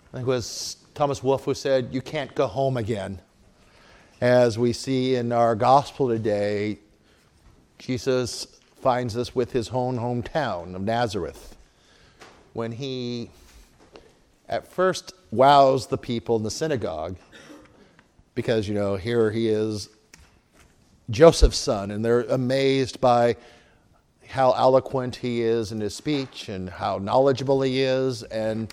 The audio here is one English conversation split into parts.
I think it was Thomas Wolfe who said, "You can't go home again." As we see in our gospel today, Jesus finds us with his own hometown of Nazareth, when he at first wows the people in the synagogue, because, here he is, Joseph's son, and they're amazed by how eloquent he is in his speech and how knowledgeable he is. And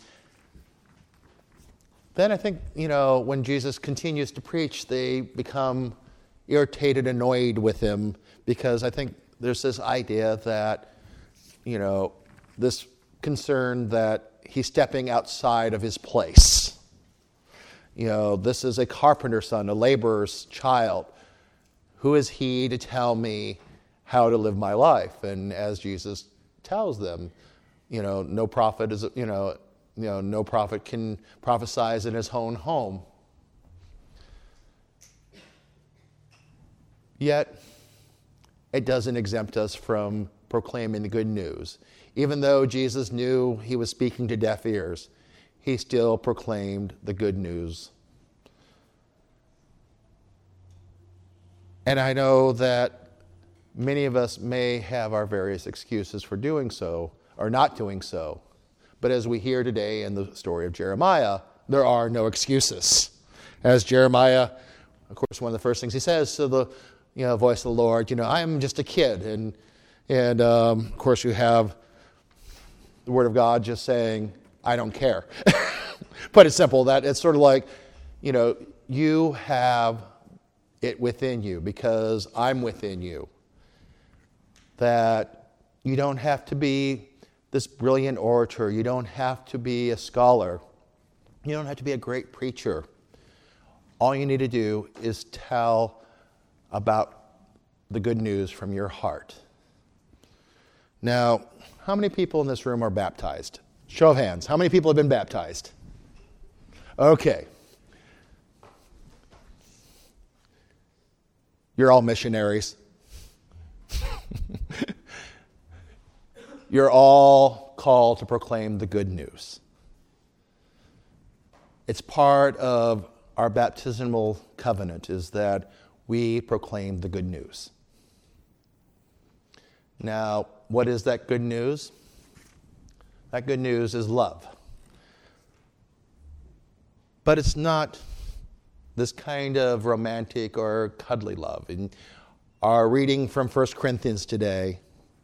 then I think, when Jesus continues to preach, they become irritated, annoyed with him, because I think there's this idea that, this concern that he's stepping outside of his place. This is a carpenter's son, a laborer's child. Who is he to tell me how to live my life? And as Jesus tells them, no prophet is, no prophet can prophesy in his own home. Yet, it doesn't exempt us from proclaiming the good news. Even though Jesus knew he was speaking to deaf ears, he still proclaimed the good news. And I know that many of us may have our various excuses for doing so or not doing so. But as we hear today in the story of Jeremiah, there are no excuses. As Jeremiah, of course, one of the first things he says to the voice of the Lord, I am just a kid. And of course, you have the Word of God just saying, I don't care. But it's simple. That it's sort of like, you have it within you because I'm within you. That you don't have to be this brilliant orator. You don't have to be a scholar. You don't have to be a great preacher. All you need to do is tell about the good news from your heart. Now, how many people in this room are baptized? Show of hands. How many people have been baptized? Okay. You're all missionaries. You're all called to proclaim the good news. It's part of our baptismal covenant is that we proclaim the good news. Now, what is that good news? That good news is love. But it's not this kind of romantic or cuddly love. In our reading from 1 Corinthians today,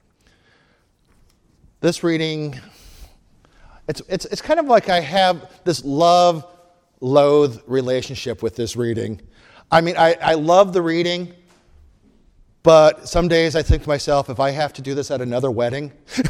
this reading, it's kind of like I have this love-loathe relationship with this reading. I mean, I love the reading, but some days I think to myself, if I have to do this at another wedding,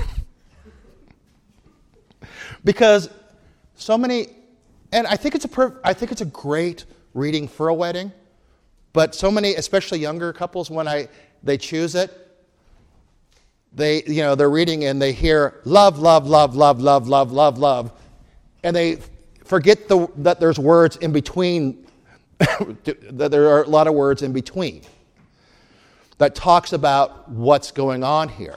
because so many, and I think it's a great reading for a wedding, but so many, especially younger couples, when they choose it, they're reading and they hear love, love, love, love, love, love, love, love, and they forget that there's words in between, that there are a lot of words in between that talks about what's going on here.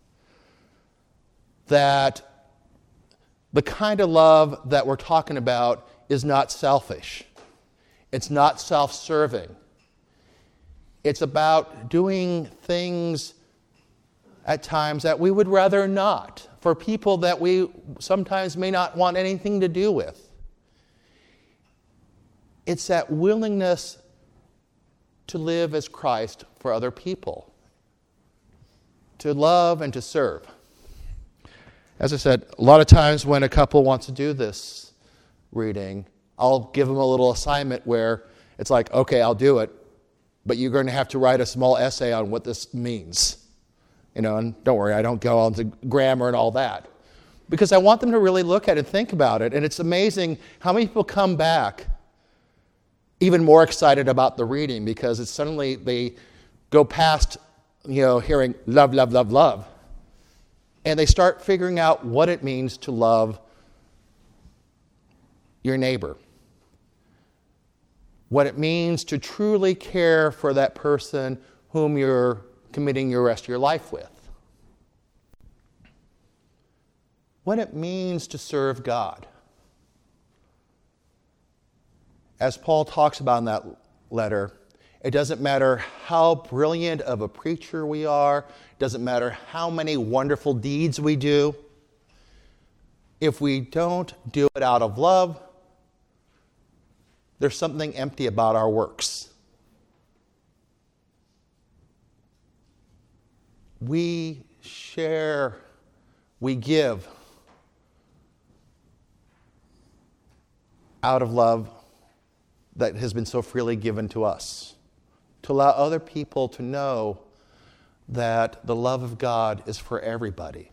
That the kind of love that we're talking about is not selfish. It's not self-serving. It's about doing things at times that we would rather not, for people that we sometimes may not want anything to do with. It's that willingness to live as Christ for other people, to love and to serve. As I said, a lot of times when a couple wants to do this reading, I'll give them a little assignment where it's like, okay, I'll do it, but you're going to have to write a small essay on what this means. And don't worry, I don't go on to grammar and all that. Because I want them to really look at it and think about it. And it's amazing how many people come back even more excited about the reading because it's suddenly they go past, hearing love, love, love, love. And they start figuring out what it means to love your neighbor. What it means to truly care for that person whom you're committing your rest of your life with. What it means to serve God. as Paul talks about in that letter, it doesn't matter how brilliant of a preacher we are, it doesn't matter how many wonderful deeds we do. If we don't do it out of love, there's something empty about our works. We share, we give out of love that has been so freely given to us, to allow other people to know that the love of God is for everybody.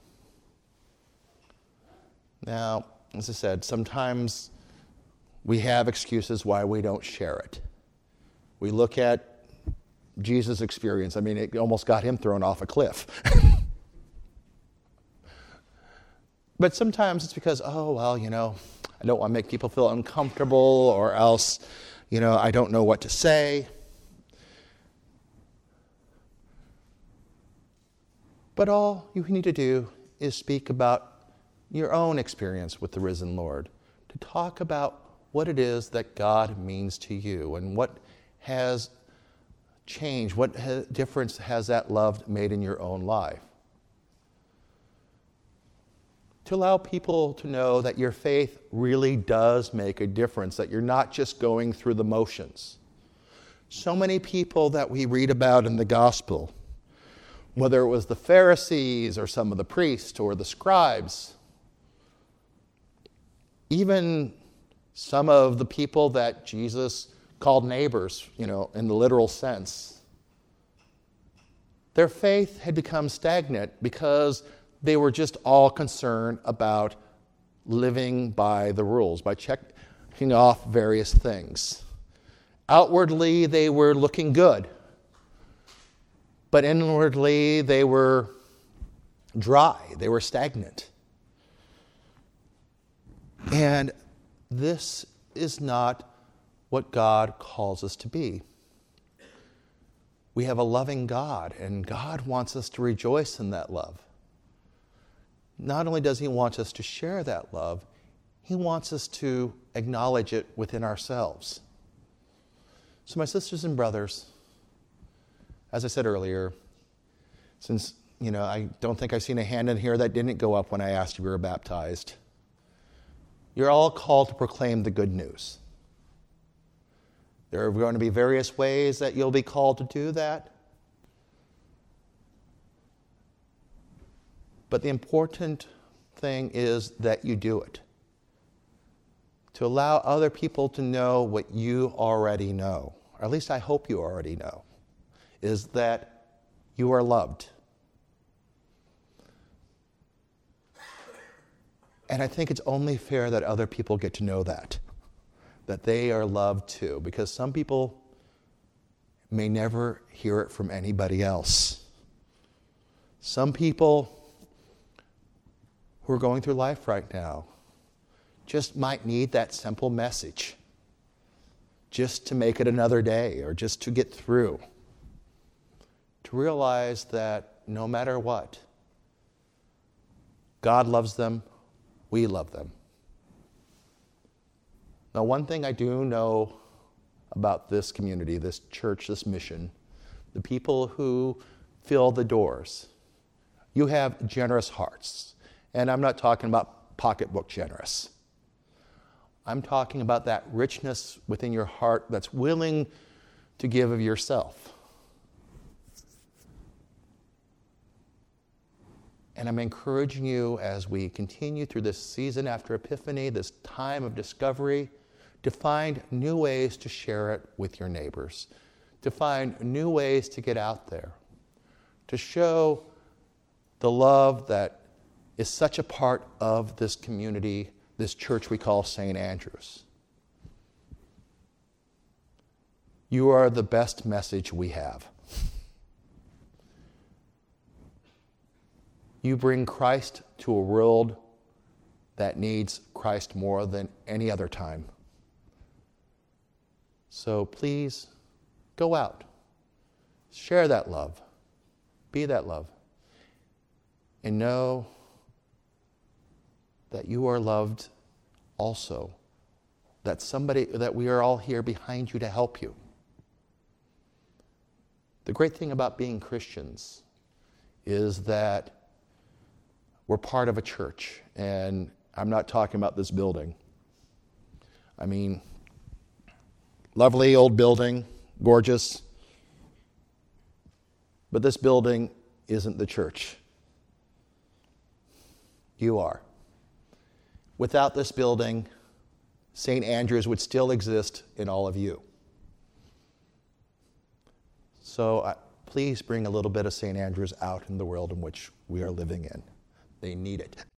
Now, as I said, sometimes we have excuses why we don't share it. We look at Jesus' experience. I mean, it almost got him thrown off a cliff. But sometimes it's because, I don't want to make people feel uncomfortable, or else, I don't know what to say. But all you need to do is speak about your own experience with the risen Lord, to talk about what it is that God means to you and what has changed, what difference has that love made in your own life. To allow people to know that your faith really does make a difference, that you're not just going through the motions. So many people that we read about in the gospel, whether it was the Pharisees or some of the priests or the scribes, even some of the people that Jesus called neighbors, in the literal sense, their faith had become stagnant because they were just all concerned about living by the rules, by checking off various things. Outwardly, they were looking good, but inwardly, they were dry, they were stagnant. And this is not what God calls us to be. We have a loving God, and God wants us to rejoice in that love. Not only does he want us to share that love, he wants us to acknowledge it within ourselves. So my sisters and brothers, as I said earlier, since, I don't think I've seen a hand in here that didn't go up when I asked if you were baptized, you're all called to proclaim the good news. There are going to be various ways that you'll be called to do that. But the important thing is that you do it. To allow other people to know what you already know, or at least I hope you already know, is that you are loved. And I think it's only fair that other people get to know that they are loved too, because some people may never hear it from anybody else. Some people who are going through life right now just might need that simple message, just to make it another day, or just to get through. To realize that no matter what, God loves them, we love them. Now, one thing I do know about this community, this church, this mission, the people who fill the doors, you have generous hearts. And I'm not talking about pocketbook generous. I'm talking about that richness within your heart that's willing to give of yourself. And I'm encouraging you as we continue through this season after Epiphany, this time of discovery, to find new ways to share it with your neighbors, to find new ways to get out there, to show the love that is such a part of this community, this church we call St. Andrew's. You are the best message we have. You bring Christ to a world that needs Christ more than any other time. So please, go out. Share that love. Be that love. And know that you are loved also that we are all here behind you to help you. The great thing about being Christians is that we're part of a church, and I'm not talking about this building. I mean, lovely old building, gorgeous, but this building isn't the church. You are. Without this building, St. Andrew's would still exist in all of you. So please bring a little bit of St. Andrew's out in the world in which we are living in. They need it.